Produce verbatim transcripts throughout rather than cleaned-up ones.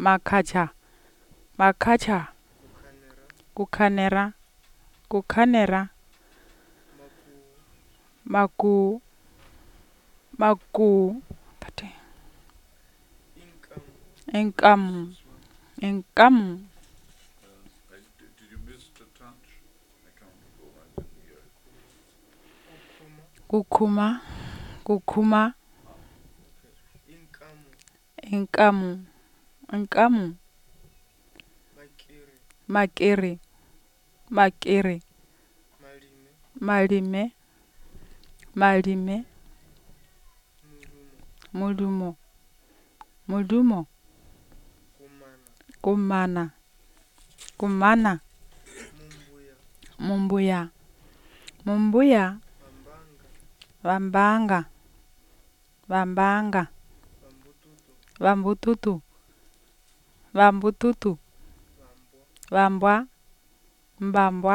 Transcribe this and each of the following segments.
Makhacha. Makhacha. kukhanera, Kukhanera. Kukhanera. maku, Maku. Maku. Pate. inkamu, Inkamu. Inkamu. Uh, I- did did you miss the touch? I can't go. I didn't hear it. kukhuma, Kukuma. Kukuma. inkamu, Inkamu. Inkamu. makiri, Makiri. Makiri. malime, Malime. Malime. murumo, Mudumo. Mudumo. kumana, Kumana. Kumana. mumbuya, Mumbuya. Mumbuya. mambanga, Vambanga. Vambanga. vambututu, Vambututu. Vambututu. vambwa, Vambwa. Mbambwa.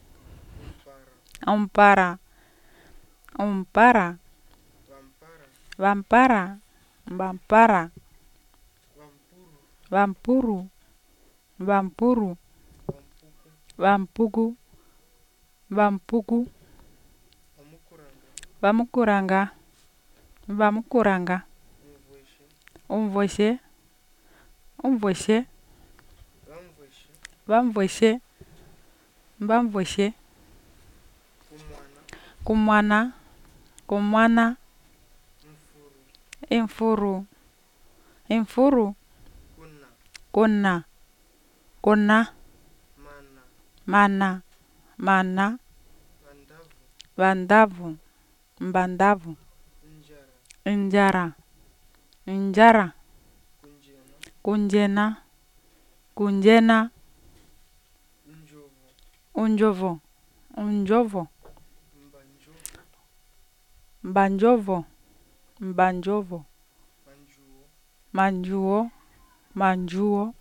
umpara, Umpara. Umpara. vampara, Vampara. Vampara. vampuru, Vampuru. Vampuru. vampuku, Vampuku. Vampuku. vamukuranga, Vamukuranga. Vamukuranga. muvweshe, Umvoshe. Umvoshe. vamvweshe, Vamvoshe. Vamvoshe. kumwana, Kumwana. Kumwana. mfuru, Imfuru. Imfuru. kuna, Kuna. Kuna. mana, Mana. Mana. vandavu, Vandavu. Mbandavu. njara, Injara. Injara. kunjena, Kunjena. Kunjena. njovu, Unjovo. Unjovo. mbanjovu, Mbanjovo. Mbanjovo. manjuo, Manjuo. Manjuo.